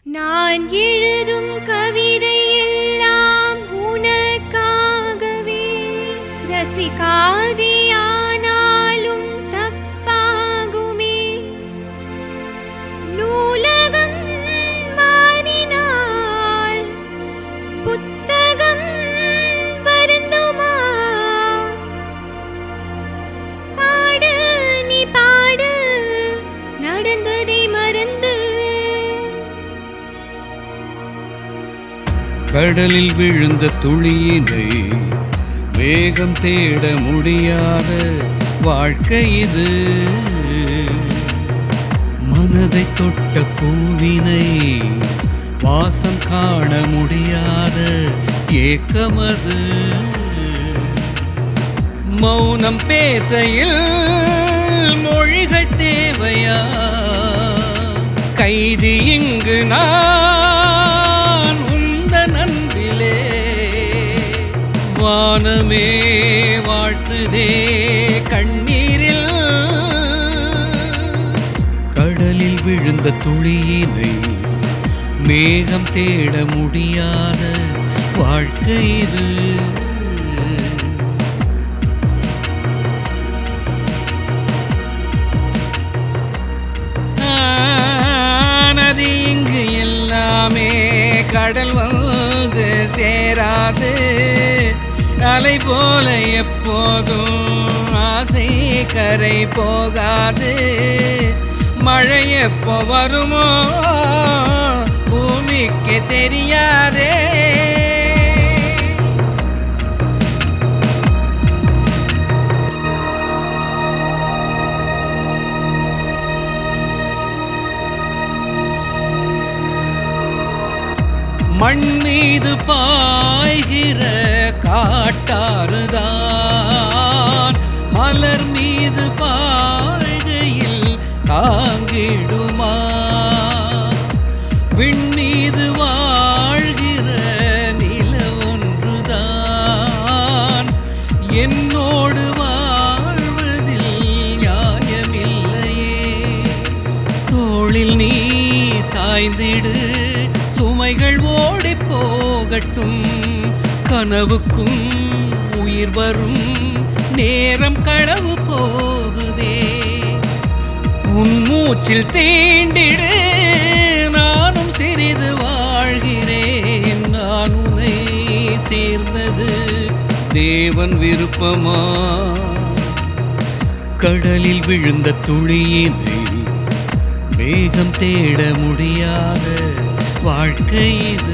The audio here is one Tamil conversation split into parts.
நான் எழுதும் கவிதை எல்லாம் உனக்காகவே, ரசிக்காதியானாலும் தப்பாகுமே. நூலகம் மாறினால் புத்தகம் வருந்துமா? பாடு நீ பாடு, நடந்ததை மறந்து. கடலில் விழுந்த துளியினை வேகம் தேட முடியாத வாழ்க்கை இது. மனதை தொட்ட பூவினை வாசம் காண முடியாத ஏக்கமது. மௌனம் பேசையில் மொழிகள் தேவையா? கைதி இங்கு நான் உந்தன் அன்பிலே. வானமே வாழ்த்துதே கண்ணீரில். கடலில் விழுந்த துளியினை மேகம் தேட முடியாத வாழ்க்கை இது. நதி இங்கு எல்லாமே கடல் வந்து சேராது. அலை போல எப்போதும் ஆசை கரை போகாது. மழை எப்போ வருமோ பூமிக்கு தெரியாதே. மண் மீது பாய்கிற காட்டாறுதான் மலர் மீது பாய்கையில் தாங்கிடுமா? விண்மீது வாழ்கிற நில ஒன்றுதான் என்னோடு வாழ்வதில் நியாயமில்லையே. தோளில் நீ சாய்ந்திடு, சுமைகள் ஓடி போகட்டும். கனவுக்கும் உயிர் வரும் நேரம் களவு போகுதே. உன் மூச்சில் தீண்டிடு, நானும் சிறிது வாழ்கிறேன். நான் உன்னை சேர்ந்தது தேவன் விருப்பமா? கடலில் விழுந்த துளியினை மேகம் தேட முடியாத வாழ்க்கை இது.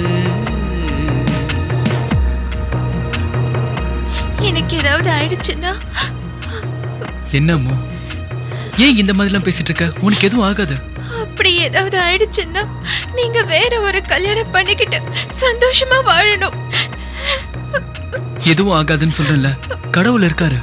எனக்கு ஏதாவது ஆயிடுச்சுன்னா? என்னமோ ஏன் இந்த மாதிரிலாம் பேசிட்டு இருக்க? உனக்கு எதுவும் ஆகாது. அப்படி ஏதாவது ஆயிடுச்சுன்னா நீங்க வேற ஒரு கல்யாணம் பண்ணிக்கிட்டு சந்தோஷமா வாழணும். எதுவும் ஆகாதுன்னு சொல்றேன்ல, கடவுள் இருக்காரு.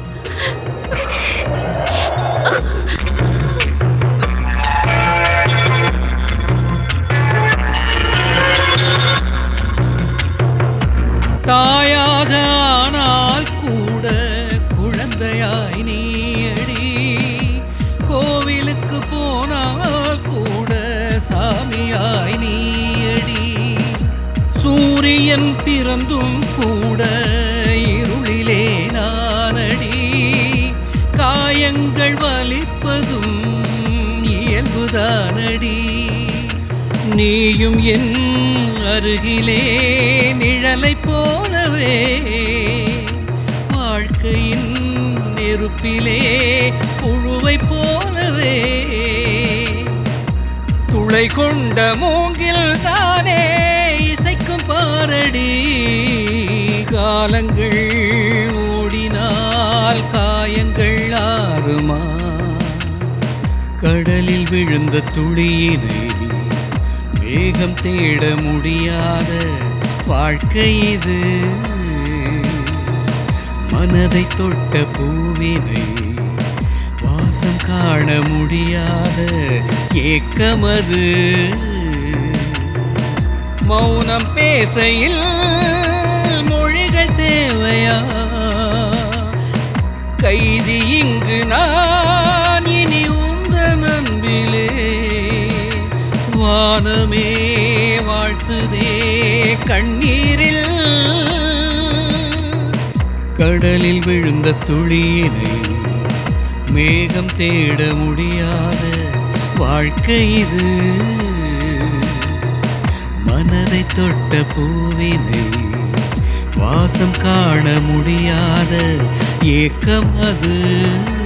தாயாக ஆனால் கூட குழந்தையாய் நீயடி. கோவிலுக்கு போனால் கூட சாமியாய் நீயடி. சூரியன் பிறந்தும் கூட இருளிலே நானடி. காயங்கள் வலிப்பதும் இயல்புதானடி. நீயும் என் அருகிலே நிழலை போலவே, வாழ்க்கையின் நெருப்பிலே புழுவை போலவே. துளை கொண்ட மூங்கில் தானே இசைக்கும் பாரடி. காலங்கள் ஓடினால் காயங்கள் ஆறுமா? கடலில் விழுந்த துளியினை மேகம் தேட முடியாத வாழ்க்கை இது. மனதை தொட்ட பூவினை வாசம் காண முடியாத ஏக்கமது. மௌனம் பேசையில் மொழிகள் தேவையா? கைதி இங்கு நான் இனி உந்தன் அன்பிலே. வா வானமே வாழ்த்துதே கண்ணீரில் கடலில் விழுந்த துளியினை மேகம் தேட முடியாத வாழ்க்கை இது. மனதை தொட்ட பூவினை வாசம் காண முடியாத ஏக்கம் அது.